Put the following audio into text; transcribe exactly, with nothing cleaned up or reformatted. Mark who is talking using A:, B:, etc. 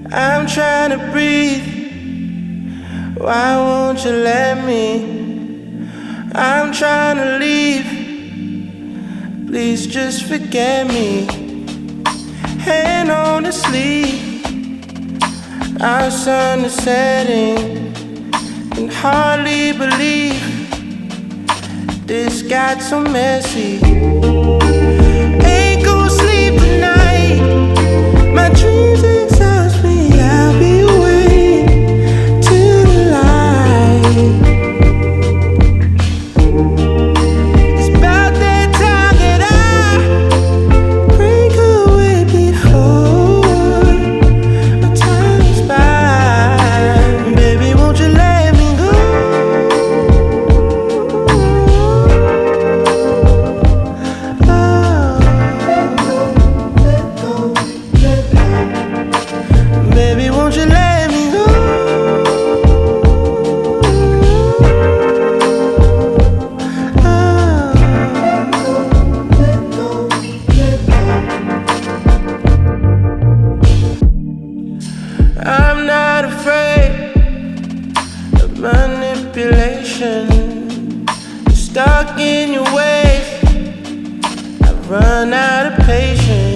A: I'm trying to breathe. Why won't you let me? I'm trying to leave. Please just forget me. Hand on the sleeve. Our sun is setting. Can hardly believe this got so messy. Ain't gon' sleep tonight. My dreams exhaust me. I'll be waiting till the light. It's about that time that I break away before my time's by. Baby, won't you let me go? Baby, won't you let me go? I'm not afraid of manipulation. Stuck in your ways, I've run out of patience.